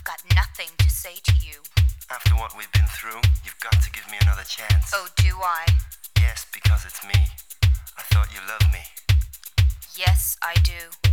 got nothing to say to you. After what we've been through, you've got to give me another chance. Oh, do I? Yes, because it's me. I thought you loved me. Yes, I do.